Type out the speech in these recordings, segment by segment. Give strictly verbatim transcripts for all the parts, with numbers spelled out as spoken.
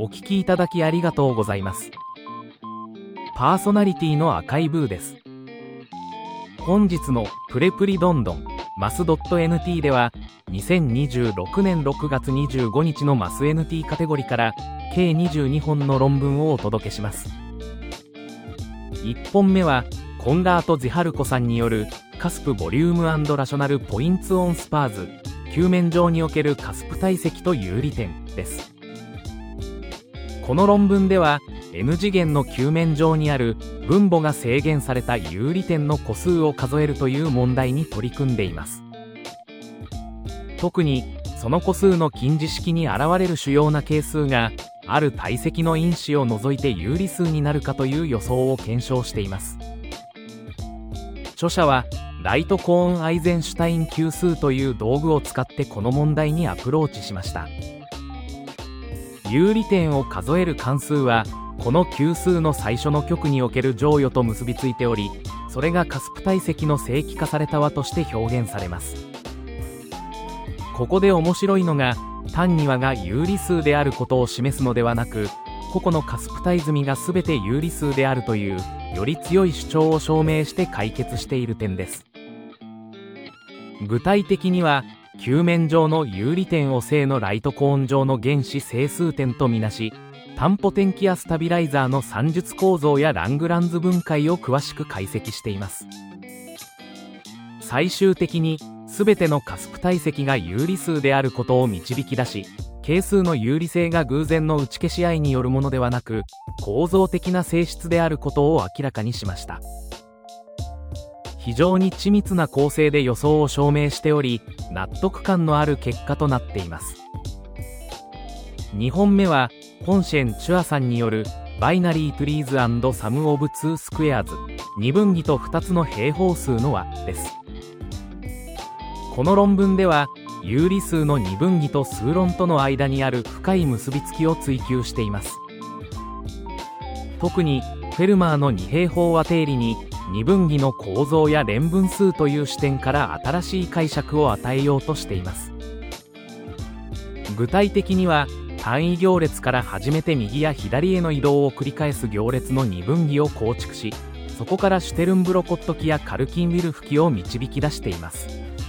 聞きいただきありがとうございます。パーソナリティの赤いブーです。本日のプレプリどんどんマス .nt ではにせんにじゅうろくねんろくがつにじゅうごにちのマス エヌティー カテゴリから計にじゅうにほんの論文をお届けします。いっぽんめはコンラート・ゼハルコさんによるカスプボリューム&ラショナルポインツオンスパーズ球面上におけるカスプ体積と有利点です。この論文では N 次元の球面上にある分母が制限された有利点の個数を数えるという問題に取り組んでいます。特にその個数の近似式に現れる主要な係数がある体積の因子を除いて有理数になるかという予想を検証しています。著者はライトコーン・アイゼンシュタイン級数という道具を使ってこの問題にアプローチしました。有利点を数える関数はこの級数の最初の極における乗与と結びついており、それがカスプ体積の正規化された和として表現されます。ここで面白いのが単に和が有理数であることを示すのではなく、個々のカスプ体積みが全て有理数であるというより強い主張を証明して解決している点です。具体的には球面上の有利点を正のライトコーン上の原子整数点とみなし、担保点気圧スタビライザーの算術構造やラングランズ分解を詳しく解析しています。最終的に全てのカスプ体積が有理数であることを導き出し、係数の有利性が偶然の打ち消し合いによるものではなく構造的な性質であることを明らかにしました。非常に緻密な構成で予想を証明しており、納得感のある結果となっています。にほんめはホンシェン・チュアさんによるバイナリートゥリーズ&サム・オブ・ツー・スクエアーズ二分義とふたつの平方数の和です。この論文では有理数の二分義と数論との間にある深い結びつきを追求しています。特にフェルマーの二平方和定理に二分義の構造や連分数という視点から新しい解釈を与えようとしています。具体的には単位行列から始めて右や左への移動を繰り返す行列の二分義を構築し、そこからシュテルンブロコット記やカルキンウィルフ記を導き出しています。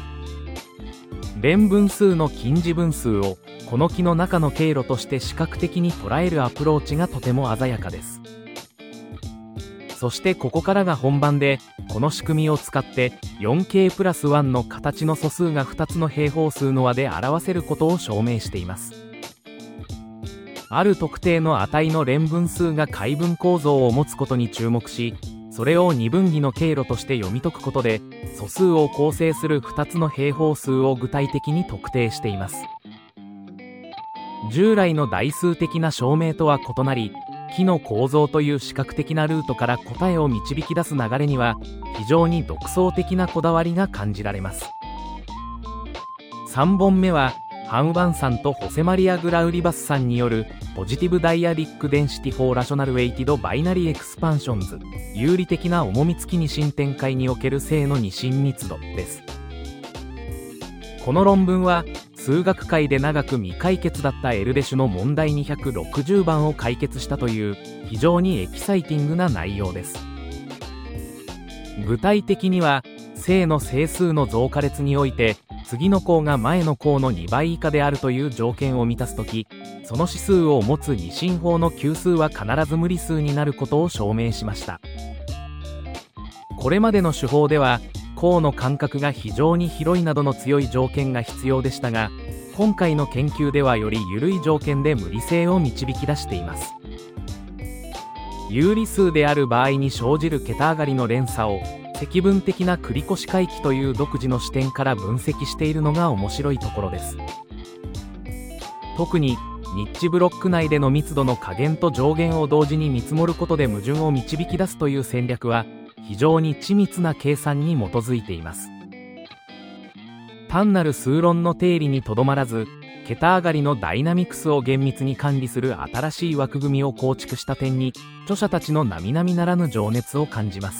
連分数の近似分数をこの記の中の経路として視覚的に捉えるアプローチがとても鮮やかです。そしてここからが本番で、この仕組みを使って よんケー プラスいちの形の素数がふたつの平方数の和で表せることを証明しています。ある特定の値の連分数が解分構造を持つことに注目し、それを二分義の経路として読み解くことで素数を構成するふたつの平方数を具体的に特定しています。従来の代数的な証明とは異なり、記の構造という視覚的なルートから答えを導き出す流れには非常に独創的なこだわりが感じられます。さんぼんめはハン・ワンさんとホセマリア・グラウリバスさんによるポジティブダイアディックデンシティフォーラショナルウェイティドバイナリエクスパンションズ有利的な重み付き二進展開における正の二進密度です。この論文は数学界で長く未解決だったエルデシュの問題にひゃくろくじゅうばんを解決したという非常にエキサイティングな内容です。具体的には正の整数の増加列において次の項が前の項のにばい以下であるという条件を満たすとき、その指数を持つ二進法の級数は必ず無理数になることを証明しました。これまでの手法では項の間隔が非常に広いなどの強い条件が必要でしたが、今回の研究ではより緩い条件で無理性を導き出しています。有理数である場合に生じる桁上がりの連鎖を積分的な繰越回帰という独自の視点から分析しているのが面白いところです。特にニッチブロック内での密度の下限と上限を同時に見積もることで矛盾を導き出すという戦略は非常に緻密な計算に基づいています。単なる数論の定理にとどまらず、桁上がりのダイナミクスを厳密に管理する新しい枠組みを構築した点に著者たちの並々ならぬ情熱を感じます。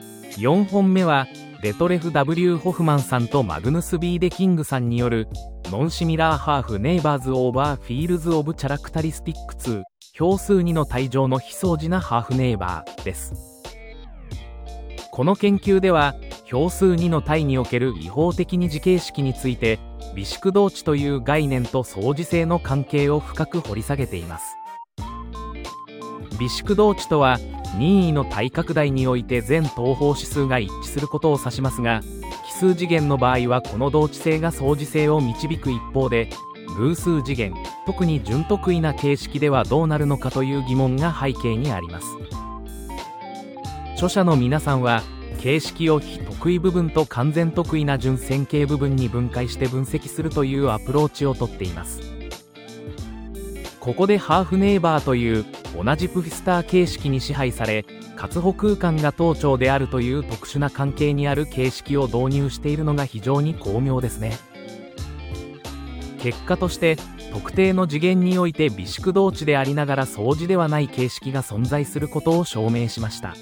よんほんめはデトレフ・ ダブリュー ホフマンさんとマグヌス・ B ・デ・キングさんによるノンシミラーハーフネイバーズオーバーフィールズオブチャラクタリスティックツー、票数にの対上の非相似なハーフネイバーです。この研究では、票数にの対における違法的二次形式について、微縮同値という概念と相似性の関係を深く掘り下げています。微縮同値とは、任意の対拡大において全等方指数が一致することを指しますが、奇数次元の場合はこの同値性が相似性を導く一方で、偶数次元、特に準得意な形式ではどうなるのかという疑問が背景にあります。著者の皆さんは、形式を非得意部分と完全得意な準線形部分に分解して分析するというアプローチをとっています。ここでハーフネイバーという同じプフィスター形式に支配され、括弧空間が等長であるという特殊な関係にある形式を導入しているのが非常に巧妙ですね。結果として特定の次元において微縮同値でありながら相似ではない形式が存在することを証明しました。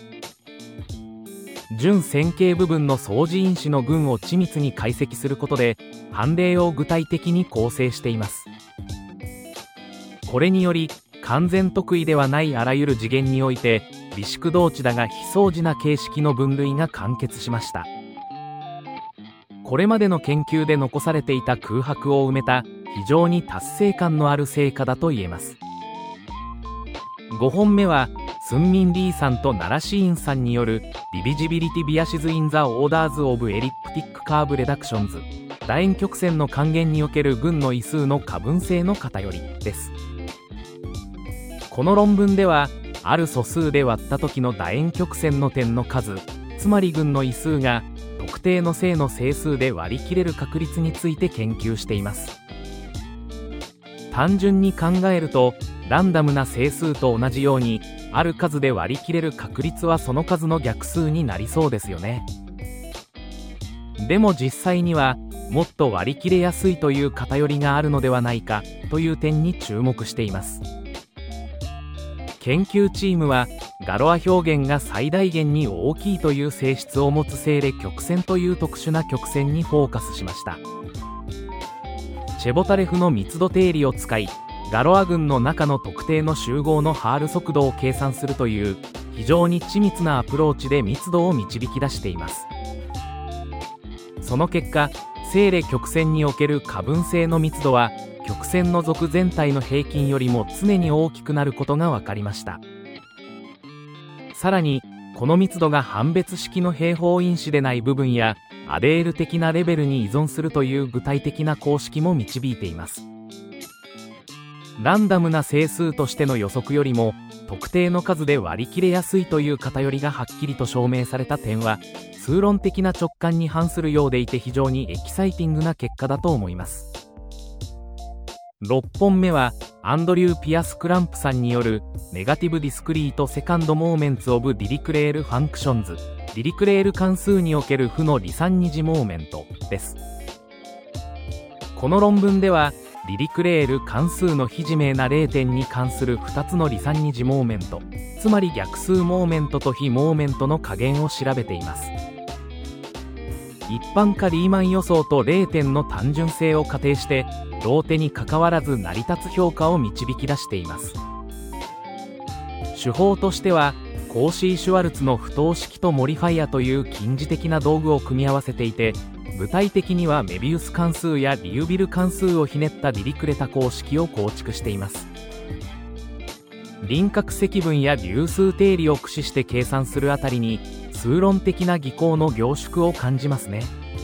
準線形部分の相似因子の群を緻密に解析することで判例を具体的に構成しています。これにより完全特異ではないあらゆる次元において微縮同値だが非相似な形式の分類が完結しました。これまでの研究で残されていた空白を埋めた非常に達成感のある成果だと言えます。ごほんめはスンミン・リーさんとナラシーンさんによるディビジビリティ・ビアシズ・イン・ザ・オーダーズ・オブ・エリプティック・カーブ・レダクションズ、楕円曲線の還元における群の異数の可分性の偏りです。この論文ではある素数で割った時の楕円曲線の点の数、つまり群の異数が特定の正の整数で割り切れる確率について研究しています。単純に考えるとランダムな整数と同じようにある数で割り切れる確率はその数の逆数になりそうですよね。でも実際にはもっと割り切れやすいという偏りがあるのではないかという点に注目しています。研究チームはガロア表現が最大限に大きいという性質を持つ正例曲線という特殊な曲線にフォーカスしました。チェボタレフの密度定理を使いガロア群の中の特定の集合のハール速度を計算するという非常に緻密なアプローチで密度を導き出しています。その結果、正例曲線における可分性の密度は曲線の属全体の平均よりも常に大きくなることが分かりました。さらにこの密度が判別式の平方因子でない部分やアデール的なレベルに依存するという具体的な公式も導いています。ランダムな整数としての予測よりも特定の数で割り切れやすいという偏りがはっきりと証明された点は数論的な直感に反するようでいて非常にエキサイティングな結果だと思います。ろっぽんめはアンドリュー・ピアス・クランプさんによるネガティブ・ディスクリート・セカンド・モーメンツ・オブ・ディリクレール・ファンクションズ、ディリクレール関数における負の離散二次モーメントです。この論文ではディリクレール関数の非自明なれいてんに関するふたつの離散二次モーメント、つまり逆数モーメントと非モーメントの加減を調べています。一般化リーマン予想とれいてんの単純性を仮定してローテにかかわらず成り立つ評価を導き出しています。手法としてはコーシー・シュワルツの不等式とモリファイアという近似的な道具を組み合わせていて、具体的にはメビウス関数やリュービル関数をひねったディリクレタ公式を構築しています。輪郭積分や流数定理を駆使して計算するあたりに数論的な技巧の凝縮を感じますね。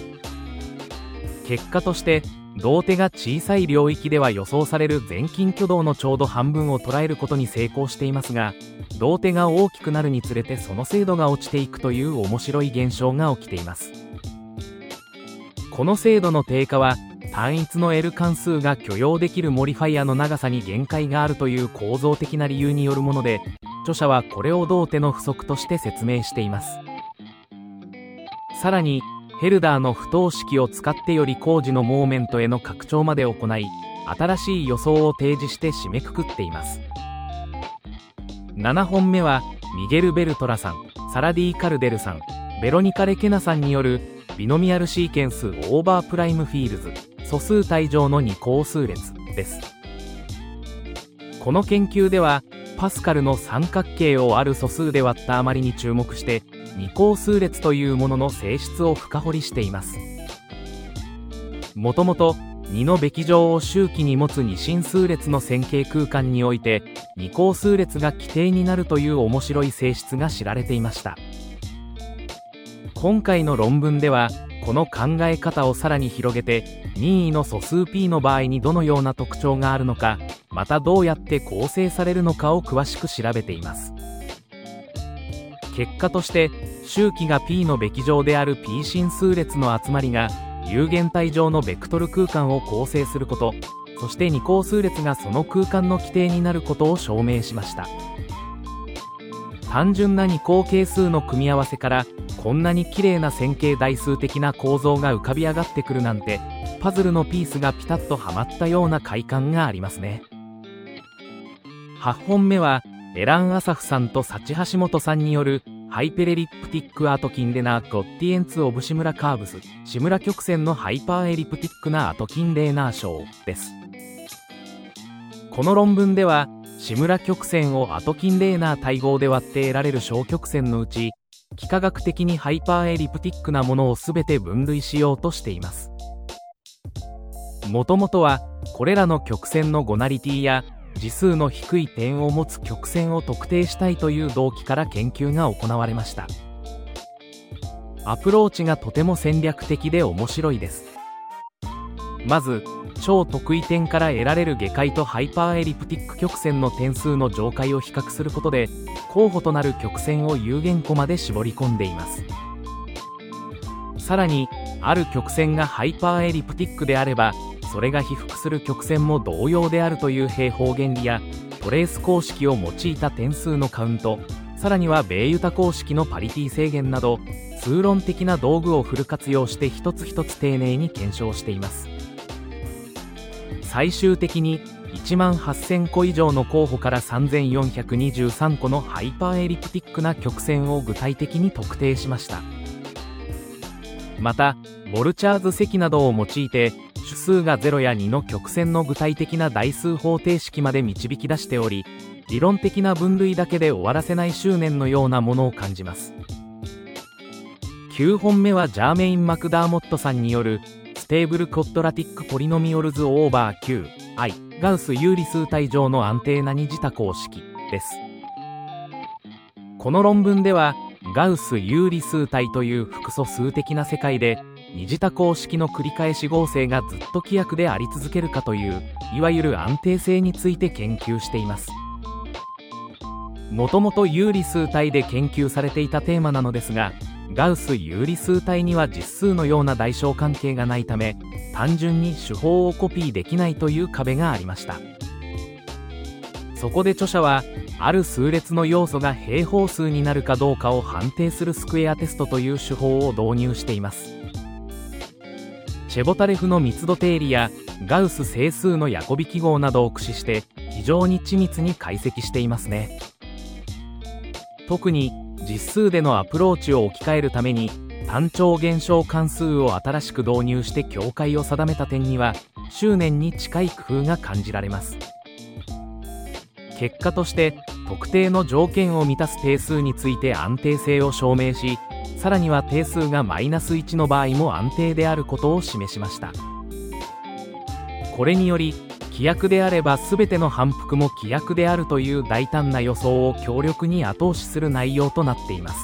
結果として同手が小さい領域では予想される全近挙動のちょうど半分を捉えることに成功していますが、同手が大きくなるにつれてその精度が落ちていくという面白い現象が起きています。この精度の低下は単一の L 関数が許容できるモリファイアの長さに限界があるという構造的な理由によるもので、著者はこれを同手の不足として説明しています。さらにヘルダーの不等式を使ってより高次のモーメントへの拡張まで行い、新しい予想を提示して締めくくっています。ななほんめはミゲル・ベルトラさん、サラディ・カルデルさん、ベロニカ・レケナさんによるビノミアルシーケンスオーバープライムフィールズ素数体上の二項数列です。この研究ではパスカルの三角形をある素数で割った余りに注目して二項数列というものの性質を深掘りしています。もともとにのべき乗を周期に持つ二進数列の線形空間において二項数列が規定になるという面白い性質が知られていました。今回の論文ではこの考え方をさらに広げて任意の素数 P の場合にどのような特徴があるのか、またどうやって構成されるのかを詳しく調べています。結果として周期が P のべき乗である P 進数列の集まりが有限体上のベクトル空間を構成すること、そして二項数列がその空間の規定になることを証明しました。単純な二項係数の組み合わせからこんなに綺麗な線形代数的な構造が浮かび上がってくるなんて、パズルのピースがピタッとはまったような快感がありますね。はちほんめはエラン・アサフさんとサチ橋本さんによるハイペレリプティックアトキンレナーゴッティエンツ・オブ・シムラカーブス、シムラ曲線のハイパーエリプティックなアトキンレーナー賞です。この論文ではシムラ曲線をアトキンレーナー対合で割って得られる小曲線のうち幾何学的にハイパーエリプティックなものを全て分類しようとしています。もともとはこれらの曲線のゴナリティや次数の低い点を持つ曲線を特定したいという動機から研究が行われました。アプローチがとても戦略的で面白いです。まず超特異点から得られる下界とハイパーエリプティック曲線の点数の上界を比較することで候補となる曲線を有限個まで絞り込んでいます。さらにある曲線がハイパーエリプティックであればそれが被覆する曲線も同様であるという平方原理やトレース公式を用いた点数のカウント、さらにはベーユタ公式のパリティ制限など数論的な道具をフル活用して一つ一つ丁寧に検証しています。最終的にいちまんはっせんこ以上の候補からさんぜんよんひゃくにじゅうさんこのハイパーエリプティックな曲線を具体的に特定しました。またボルチャーズ積などを用いて主数がゼロやにの曲線の具体的な代数方程式まで導き出しており、理論的な分類だけで終わらせない執念のようなものを感じます。きゅうほんめはジャーメイン・マクダーモットさんによるステーブル・コッドラティック・ポリノミオルズ・オーバー Q、I、ガウス有理数体上の安定な二次多項式です。この論文ではガウス有理数体という複素数的な世界で二次多項式の繰り返し合成がずっと規約であり続けるかといういわゆる安定性について研究しています。もともと有理数体で研究されていたテーマなのですが、ガウス有理数体には実数のような代償関係がないため単純に手法をコピーできないという壁がありました。そこで著者はある数列の要素が平方数になるかどうかを判定するスクエアテストという手法を導入しています。チェボタレフの密度定理やガウス整数のヤコビ記号などを駆使して非常に緻密に解析していますね。特に実数でのアプローチを置き換えるために単調減少関数を新しく導入して境界を定めた点には執念に近い工夫が感じられます。結果として特定の条件を満たす定数について安定性を証明し、さらには定数がマイナスいちの場合も安定であることを示しました。これにより規約であれば全ての反復も規約であるという大胆な予想を強力に後押しする内容となっています。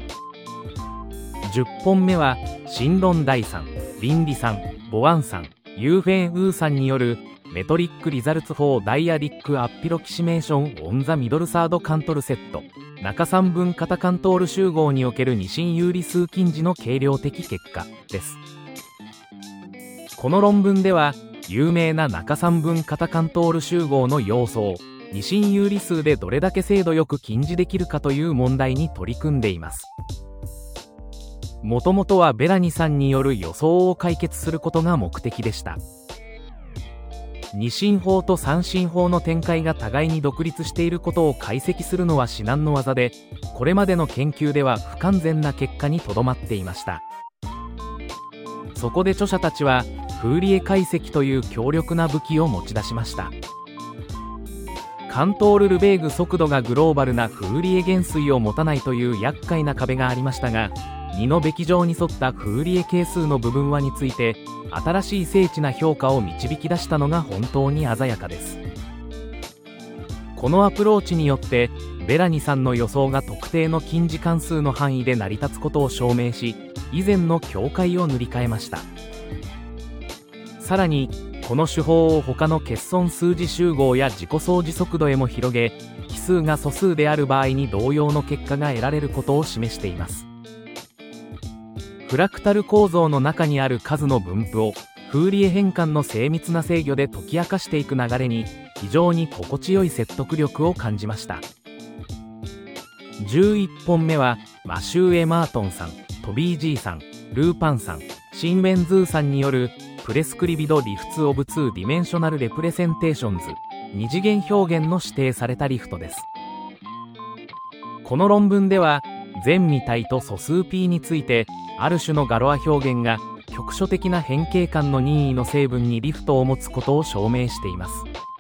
じゅっぽんめは新論第さん、リンリさん、ボワンさん、ユーフェン・ウーさんによるメトリック・リザルツ・フォー・ダイアディック・アッピロキシメーション・オン・ザ・ミドル・サード・カントルセット、中三分型カントール集合における二進有理数近似の計量的結果です。この論文では有名な中三分型カントール集合の要素を二進有理数でどれだけ精度よく近似できるかという問題に取り組んでいます。もともとはベラニさんによる予想を解決することが目的でした。二進法と三進法の展開が互いに独立していることを解析するのは至難の業で、これまでの研究では不完全な結果にとどまっていました。そこで著者たちはフーリエ解析という強力な武器を持ち出しました。カントール・ルベーグ速度がグローバルなフーリエ減衰を持たないという厄介な壁がありましたが、にのべき上に沿ったフーリエ係数の部分和について新しい精緻な評価を導き出したのが本当に鮮やかです。このアプローチによってベラニさんの予想が特定の近似関数の範囲で成り立つことを証明し、以前の境界を塗り替えました。さらにこの手法を他の欠損数字集合や自己相似速度へも広げ、奇数が素数である場合に同様の結果が得られることを示しています。フラクタル構造の中にある数の分布をフーリエ変換の精密な制御で解き明かしていく流れに非常に心地よい説得力を感じました。じゅういっぽんめはマシュー・エ・マートンさん、トビー・ジーさん、ルーパンさん、シン・ウェンズーさんによるプレスクリビド・リフツ・オブ・ツー・ディメンショナル・レプレゼンテーションズ、二次元表現の指定されたリフトです。この論文では全未体と素数 P についてある種のガロア表現が局所的な変形間の任意の成分にリフトを持つことを証明しています。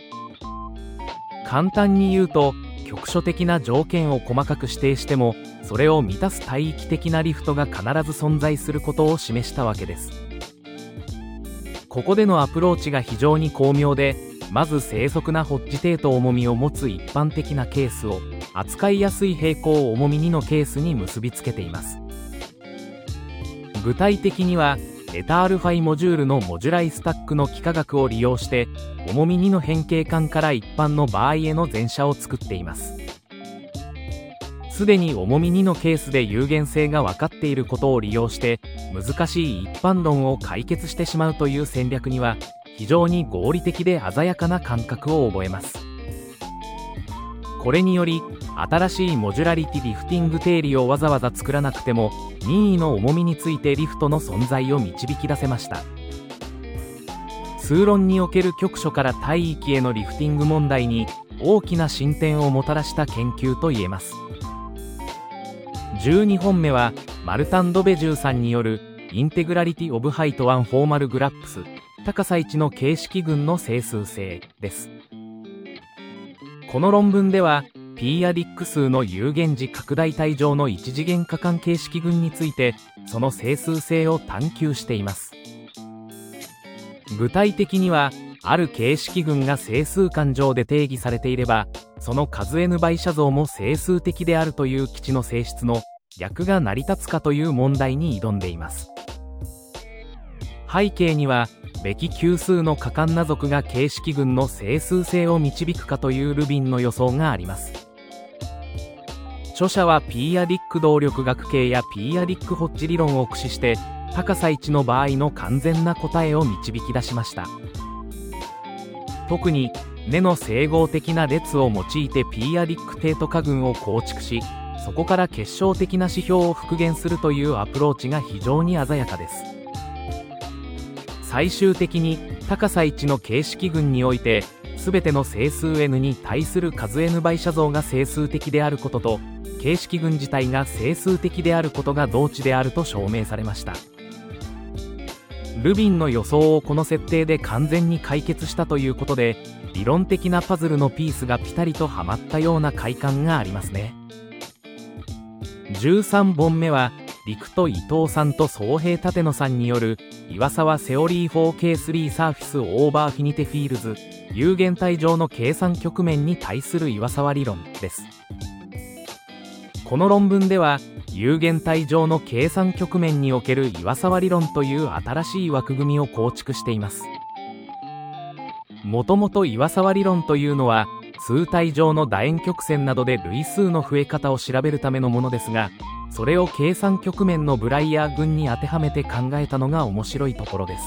簡単に言うと、局所的な条件を細かく指定してもそれを満たす帯域的なリフトが必ず存在することを示したわけです。ここでのアプローチが非常に巧妙で、まず正則なホッジ程度重みを持つ一般的なケースを扱いやすい平行重みにのケースに結びつけています。具体的にはエタールファイモジュールのモジュライスタックの幾何学を利用して重みにの変形間から一般の場合への前者を作っています。すでに重みにのケースで有限性が分かっていることを利用して難しい一般論を解決してしまうという戦略には非常に合理的で鮮やかな感覚を覚えます。これにより新しいモジュラリティリフティング定理をわざわざ作らなくても任意の重みについてリフトの存在を導き出せました。数論における局所から帯域へのリフティング問題に大きな進展をもたらした研究と言えます。じゅうにほんめはマルタン・ドベジューさんによるインテグラリティ・オブ・ハイト・ワン・フォーマル・グラップス、高さいちの形式群の整数性です。この論文ではピーアディック数の有限次拡大体上の一次元可換形式群についてその整数性を探求しています。具体的にはある形式群が整数間上で定義されていればその数 n 倍写像も整数的であるという基地の性質の逆が成り立つかという問題に挑んでいます。背景にはべき級数の可換な属が形式群の整数性を導くかというルビンの予想があります。著者はピーアディック動力学系やピーアディックホッジ理論を駆使して高さいちの場合の完全な答えを導き出しました。特に根の整合的な列を用いてピーアディック帝都化群を構築しそこから結晶的な指標を復元するというアプローチが非常に鮮やかです。最終的に高さいちの形式群において全ての整数 n に対する数 n 倍写像が整数的であることと形式群自体が整数的であることが同値であると証明されました。ルビンの予想をこの設定で完全に解決したということで理論的なパズルのピースがピタリとはまったような快感がありますね。じゅうさんぼんめは陸と伊藤さんと宗平立野さんによる岩沢セオリー フォーケースリー サーフィスオーバーフィニティフィールズ有限体上の計算局面に対する岩沢理論です。この論文では有限体上の計算局面における岩沢理論という新しい枠組みを構築しています。もともと岩沢理論というのは数体上の楕円曲線などで類数の増え方を調べるためのものですが、それを計算局面のブライヤー群に当てはめて考えたのが面白いところです。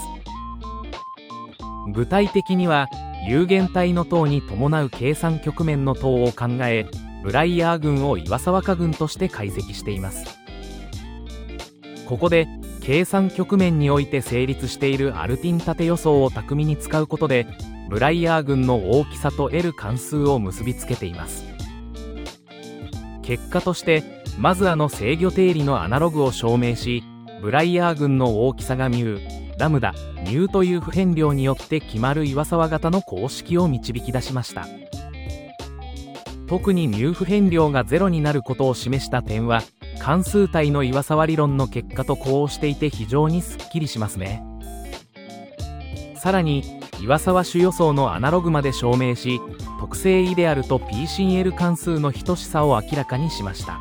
具体的には有限体の等に伴う計算局面の等を考えブライヤー群を岩沢化群として解析しています。ここで計算局面において成立しているアルティン縦予想を巧みに使うことでブライヤー群の大きさと L 関数を結びつけています。結果としてまずあの制御定理のアナログを証明しブライヤー群の大きさが μ ラムダ、μという不変量によって決まる岩沢型の公式を導き出しました。特にμ不変量がゼロになることを示した点は、関数体の岩沢理論の結果と呼応していて非常にすっきりしますね。さらに、岩沢主予想のアナログまで証明し、特性イデアルと ピーシーエル 関数の等しさを明らかにしました。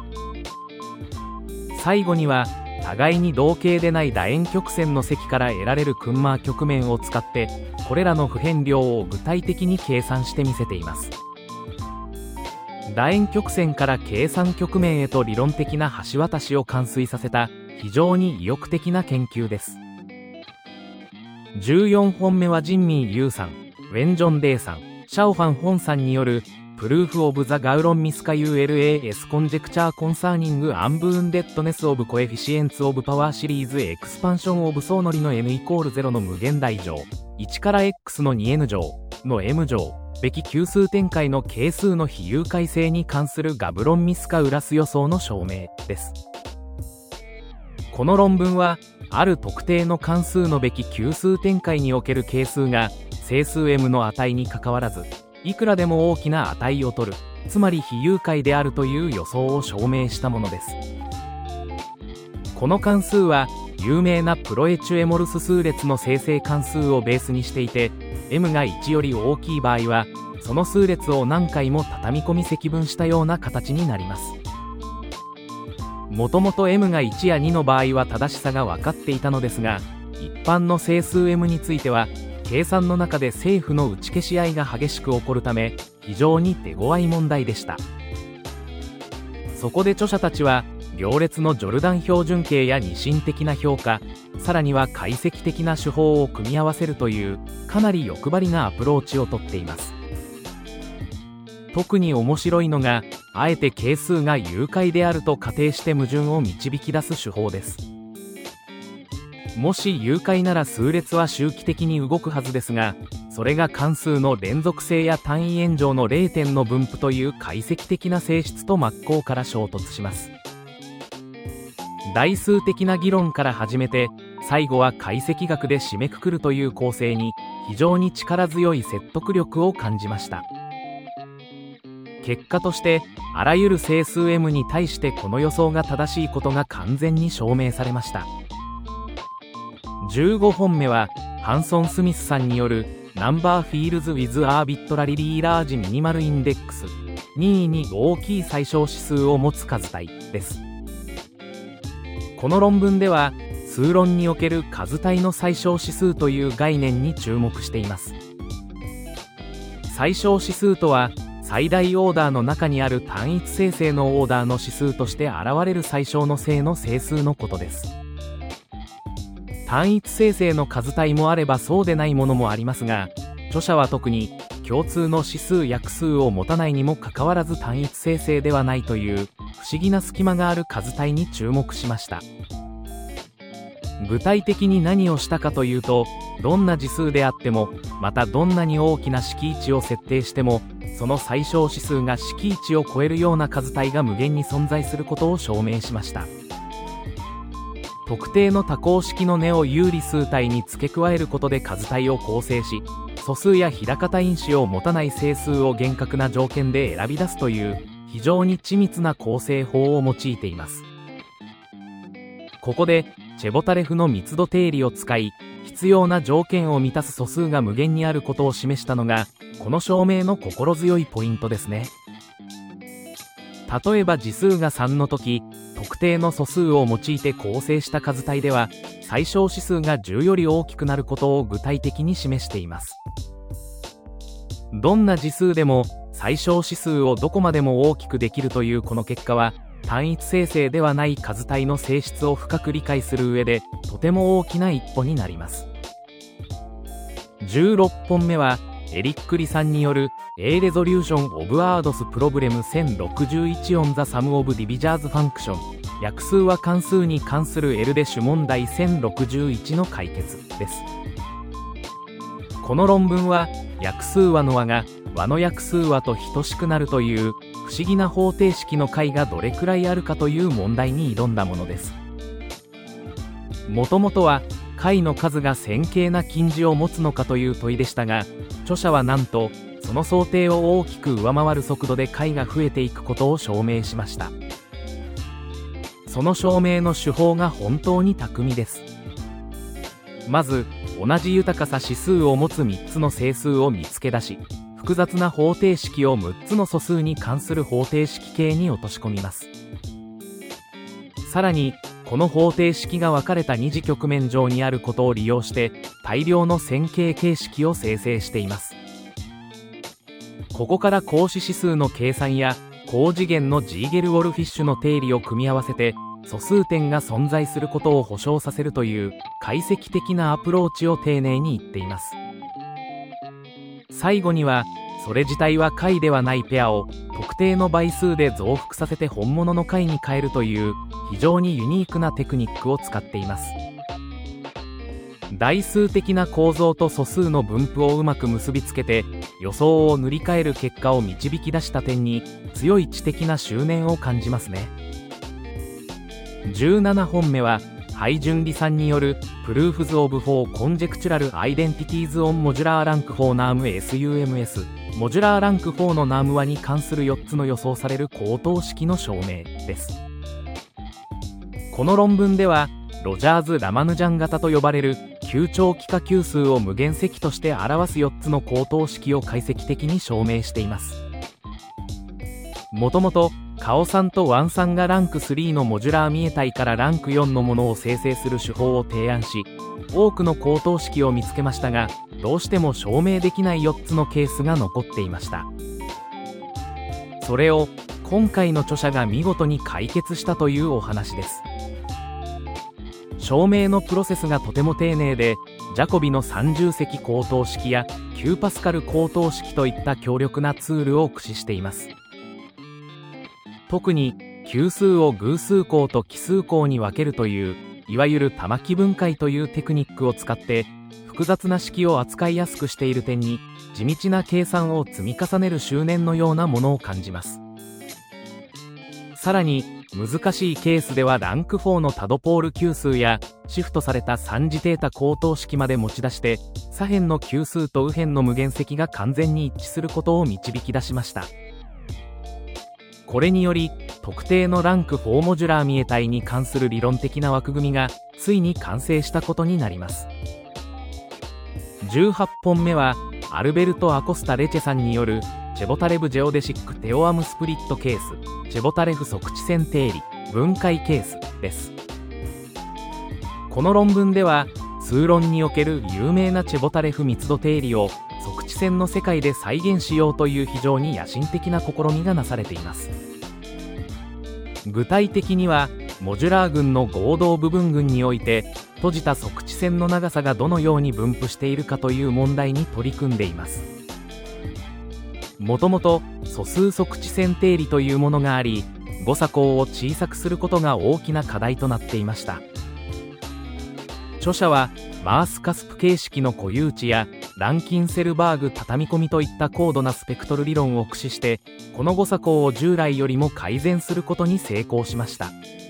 最後には、互いに同型でない楕円曲線の積から得られるクンマー曲面を使って、これらの不変量を具体的に計算してみせています。楕円曲線から計算曲面へと理論的な橋渡しを完遂させた非常に意欲的な研究です。じゅうよんほんめはジンミン・ユーさん、ウェンジョン・デイさん、シャオファン・ホンさんによるプルーフ・オブ・ザ・ガウロン・ミスカ ユーエルエーエス コンジェクチャー・コンサーニング・アンブーンデッドネス・オブ・コエフィシエンツ・オブ・パワーシリーズ・エクスパンション・オブ・ソーノリの n イコールゼロの無限大乗いちから x の にエヌ 乗の m 乗べき級数展開の係数の比有解性に関するガブロン・ミスカウラス予想の証明です。この論文はある特定の関数のべき級数展開における係数が整数 m の値にかかわらずいくらでも大きな値を取る、つまり比有解であるという予想を証明したものです。この関数は有名なプロエチュエモルス数列の生成関数をベースにしていて、 m がいちより大きい場合はその数列を何回も畳み込み積分したような形になります。もともと m がいちやにの場合は正しさが分かっていたのですが、一般の整数 m については計算の中で正負の打ち消し合いが激しく起こるため非常に手強い問題でした。そこで著者たちは行列のジョルダン標準形や二進的な評価、さらには解析的な手法を組み合わせるというかなり欲張りなアプローチをとっています。特に面白いのが、あえて係数が有解であると仮定して矛盾を導き出す手法です。もし有解なら数列は周期的に動くはずですが、それが関数の連続性や単位円上のれい点の分布という解析的な性質と真っ向から衝突します。代数的な議論から始めて、最後は解析学で締めくくるという構成に非常に力強い説得力を感じました。結果として、あらゆる整数 m に対してこの予想が正しいことが完全に証明されました。じゅうごほんめはハンソン・スミスさんによるナンバーフィールズ・ウィズ・アービットラリリー・ラージ・ミニマル・インデックスにに大きい最小指数を持つ数体です。この論文では数論における数体の最小指数という概念に注目しています。最小指数とは最大オーダーの中にある単一生成のオーダーの指数として現れる最小の正の整数のことです。単一生成の数体もあればそうでないものもありますが、著者は特に共通の指数や数を持たないにもかかわらず単一生成ではないという不思議な隙間がある数体に注目しました。具体的に何をしたかというと、どんな次数であっても、またどんなに大きな式位値を設定しても、その最小指数が式位値を超えるような数体が無限に存在することを証明しました。特定の多項式の根を有理数体に付け加えることで数体を構成し、素数や枚方因子を持たない整数を厳格な条件で選び出すという非常に緻密な構成法を用いています。ここでチェボタレフの密度定理を使い、必要な条件を満たす素数が無限にあることを示したのがこの証明の心強いポイントですね。例えば次数がさんの時、特定の素数を用いて構成した数体では最小指数がじゅうより大きくなることを具体的に示しています。どんな次数でも最小指数をどこまでも大きくできるというこの結果は、単一生成ではない数体の性質を深く理解する上でとても大きな一歩になります。じゅうろっぽんめはエリックリさんによる A Resolution of Words Problem せんろくじゅういち on the Sum of Divisors Function 約数は関数に関する L で主問題せんろくじゅういちの解決です。この論文は約数和の和が和の約数和と等しくなるという不思議な方程式の解がどれくらいあるかという問題に挑んだものです。もともとは解の数が線形な近似を持つのかという問いでしたが、著者はなんとその想定を大きく上回る速度で解が増えていくことを証明しました。その証明の手法が本当に巧みです。まず同じ豊かさ指数を持つみっつの整数を見つけ出し、複雑な方程式をむっつの素数に関する方程式形に落とし込みます。さらにこの方程式が分かれた二次局面上にあることを利用して大量の線形形式を生成しています。ここから格子指数の計算や高次元のジーゲル・ウォルフィッシュの定理を組み合わせて素数点が存在することを保証させるという解析的なアプローチを丁寧に言っています。最後にはそれ自体は解ではないペアを特定の倍数で増幅させて本物の解に変えるという非常にユニークなテクニックを使っています。代数的な構造と素数の分布をうまく結びつけて予想を塗り替える結果を導き出した点に強い知的な執念を感じますね。じゅうななほんめはハ順理さんによる Proofs of four Conjectural Identities on Modular Rank four Norm エスユーエムエス モジュラーランクフォーのナーム和に関するよっつの予想される高等式の証明です。この論文ではロジャーズ・ラマヌジャン型と呼ばれる級長幾何級数を無限積として表すよっつの高等式を解析的に証明しています。もともとカオさんとワンさんがランクスリーのモジュラーミエ体からランクよんのものを生成する手法を提案し、多くの高等式を見つけましたが、どうしても証明できないよっつのケースが残っていました。それを今回の著者が見事に解決したというお話です。証明のプロセスがとても丁寧で、ジャコビの三重積高等式やきゅうパスカル高等式といった強力なツールを駆使しています。特に級数を偶数項と奇数項に分けるといういわゆる多巻分解というテクニックを使って複雑な式を扱いやすくしている点に地道な計算を積み重ねる執念のようなものを感じます。さらに難しいケースではランクフォーのタドポール級数やシフトされた三次データ高等式まで持ち出して左辺の級数と右辺の無限積が完全に一致することを導き出しました。これにより特定のランクフォーモジュラーミエ体に関する理論的な枠組みがついに完成したことになります。じゅうはっぽんめはアルベルト・アコスタ・レチェさんによるチェボタレブ・ジェオデシック・テオアム・スプリット・ケースチェボタレフ測地線定理分解ケースです。この論文では数論における有名なチェボタレフ密度定理を測地線の世界で再現しようという非常に野心的な試みがなされています。具体的にはモジュラー群の合同部分群において閉じた測地線の長さがどのように分布しているかという問題に取り組んでいます。もともと素数測地線定理というものがあり、誤差項を小さくすることが大きな課題となっていました。著者はマースカスプ形式の固有値やランキンセルバーグ畳み込みといった高度なスペクトル理論を駆使してこの誤差項を従来よりも改善することに成功しました。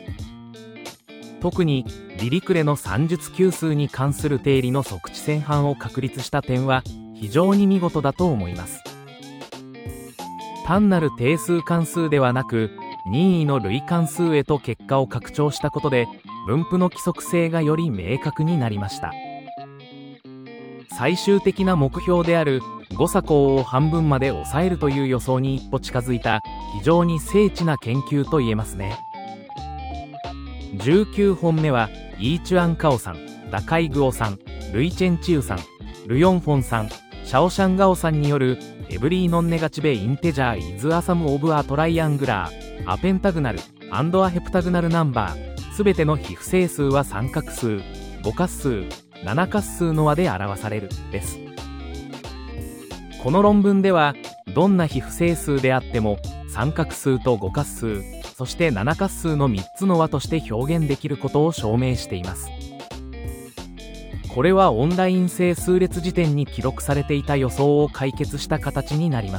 特にディリクレの算術級数に関する定理の測地線範を確立した点は非常に見事だと思います。単なる定数関数ではなく任意の類関数へと結果を拡張したことで分布の規則性がより明確になりました。最終的な目標である誤差項を半分まで抑えるという予想に一歩近づいた非常に精緻な研究と言えますね。じゅうきゅうほんめはイーチュアンカオさん、ダカイグオさん、ルイチェンチウさん、ルヨンフォンさん、シャオシャンガオさんによるエブリーノンネガチベインテジャーイズアサムオブアトライアングラーアペンタグナルアンドアヘプタグナルナンバーすべての非不整数は三角数、五角数、七角数の和で表されるです。この論文ではどんな非不整数であっても三角数と五角数そして七角数のみっつの和として表現できることを証明しています。これはオンライン性数列辞典に記録されていた予想を解決した形になります。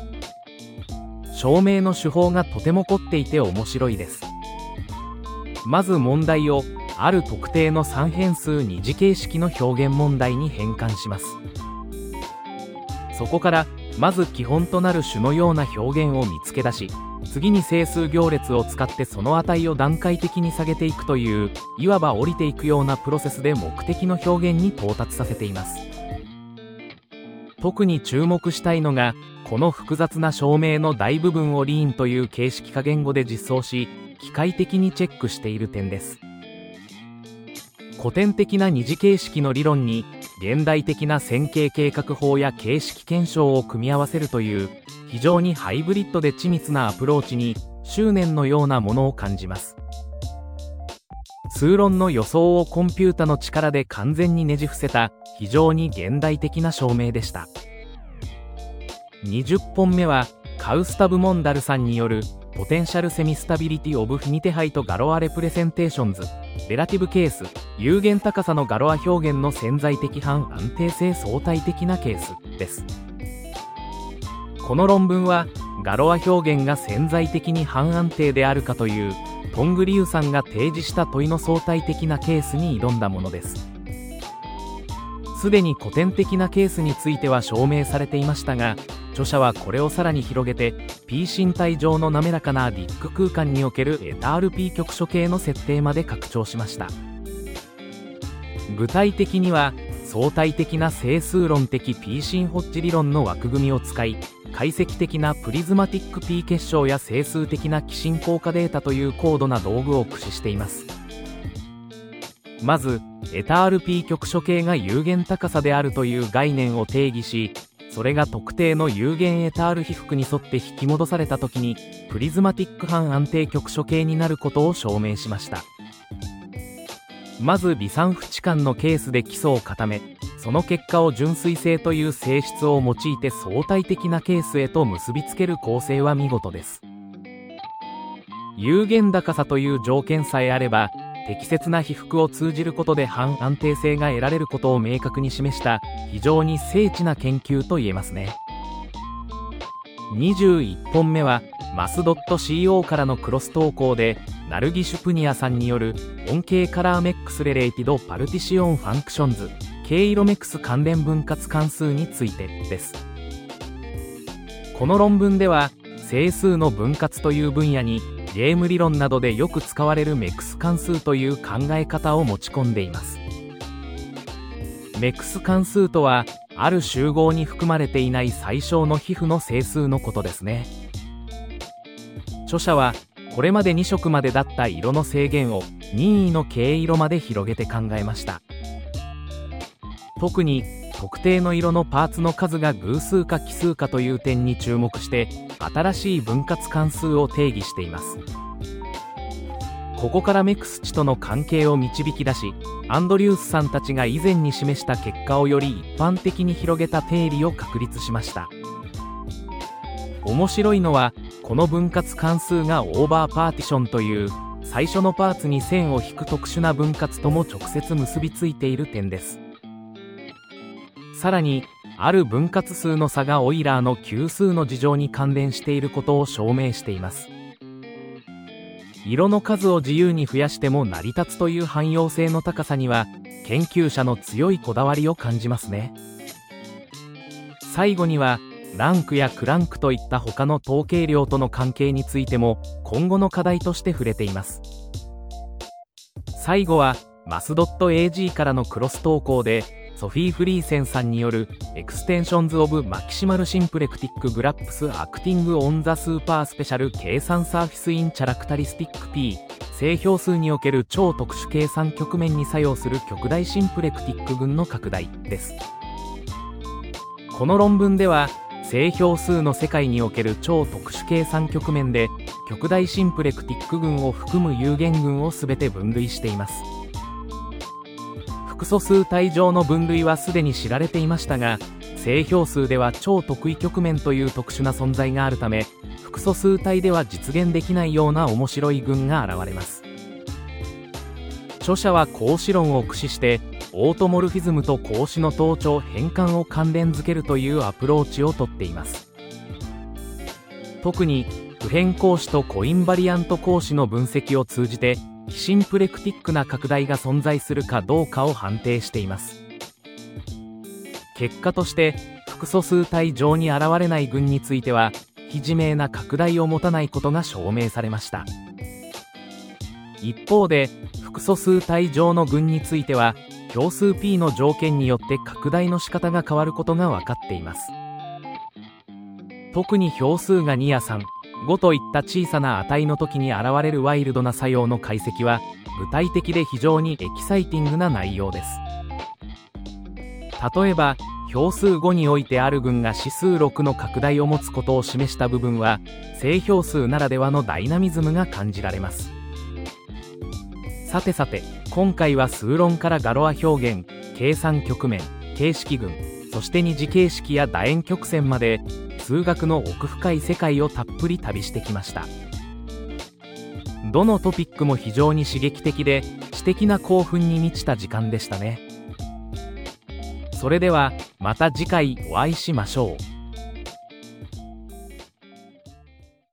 証明の手法がとても凝っていて面白いです。まず問題をある特定の三変数二次形式の表現問題に変換します。そこからまず基本となる種のような表現を見つけ出し、次に整数行列を使ってその値を段階的に下げていくという、いわば降りていくようなプロセスで目的の表現に到達させています。特に注目したいのが、この複雑な証明の大部分をリーンという形式化言語で実装し、機械的にチェックしている点です。古典的な二次形式の理論に現代的な線形計画法や形式検証を組み合わせるという非常にハイブリッドで緻密なアプローチに執念のようなものを感じます。数論の予想をコンピュータの力で完全にねじ伏せた非常に現代的な証明でした。にじゅっぽんめはカウスタブ・モンダルさんによるポテンシャルセミスタビリティオブフィニテハイトガロアレプレゼンテーションズレラティブケース有限高さのガロア表現の潜在的半安定性相対的なケースです。この論文はガロア表現が潜在的に半安定であるかというトングリュウさんが提示した問いの相対的なケースに挑んだものです。すでに古典的なケースについては証明されていましたが、著者はこれをさらに広げて P 身体上の滑らかなディック空間におけるエタール P 局所形の設定まで拡張しました。具体的には相対的な整数論的 P 身ホッジ理論の枠組みを使い、解析的なプリズマティック P 結晶や整数的な寄進効果データという高度な道具を駆使しています。まずエタール P 局所形が有限高さであるという概念を定義し、それが特定の有限エタール被覆に沿って引き戻された時にプリズマティック半安定局所形になることを証明しました。まず微散不置換のケースで基礎を固め、その結果を純粋性という性質を用いて相対的なケースへと結びつける構成は見事です。有限高さという条件さえあれば適切な被覆を通じることで半安定性が得られることを明確に示した非常に精緻な研究と言えますね。にじゅういっぽんめはマス .co からのクロス投稿でナルギシュプニアさんによる音形カラーメックスレレイティドパルティシオンファンクションズ経色メックス関連分割関数についてです。この論文では整数の分割という分野にゲーム理論などでよく使われるメクス関数という考え方を持ち込んでいます。メクス関数とはある集合に含まれていない最小の皮膚の整数のことですね。著者はこれまでに色までだった色の制限を任意の経色まで広げて考えました。特に特定の色のパーツの数が偶数か奇数かという点に注目して新しい分割関数を定義しています。ここからメクス値との関係を導き出し、アンドリュースさんたちが以前に示した結果をより一般的に広げた定理を確立しました。面白いのはこの分割関数がオーバーパーティションという最初のパーツに線を引く特殊な分割とも直接結びついている点です。さらにある分割数の差がオイラーの級数の事情に関連していることを証明しています。色の数を自由に増やしても成り立つという汎用性の高さには研究者の強いこだわりを感じますね。最後にはランクやクランクといった他の統計量との関係についても今後の課題として触れています。最後はマス .ag からのクロス投稿でソフィー・フリーセンさんによるエクステンションズ・オブ・マキシマル・シンプレクティック・グラップス・アクティング・オン・ザ・スーパー・スペシャル・計算サーフィス・イン・チャラクタリスティック P 正標数における超特殊計算局面に作用する極大シンプレクティック群の拡大です。この論文では正標数の世界における超特殊計算局面で極大シンプレクティック群を含む有限群を全て分類しています。複素数体上の分類はすでに知られていましたが、正標数では超特異局面という特殊な存在があるため複素数体では実現できないような面白い群が現れます。著者は格子論を駆使してオートモルフィズムと格子の等長変換を関連づけるというアプローチをとっています。特に普遍格子とコインバリアント格子の分析を通じてシンプレクティックな拡大が存在するかどうかを判定しています。結果として複素数体上に現れない群については非自明な拡大を持たないことが証明されました。一方で複素数体上の群については票数 P の条件によって拡大の仕方が変わることが分かっています。特に票数がにやさん、ごといった小さな値の時に現れるワイルドな作用の解析は具体的で非常にエキサイティングな内容です。例えば票数ごにおいてある群が指数ろくの拡大を持つことを示した部分は正票数ならではのダイナミズムが感じられます。さてさて、今回は数論からガロア表現、計算局面、形式群、そして二次形式や楕円曲線まで数学の奥深い世界をたっぷり旅してきました。どのトピックも非常に刺激的で知的な興奮に満ちた時間でしたね。それではまた次回お会いしましょう。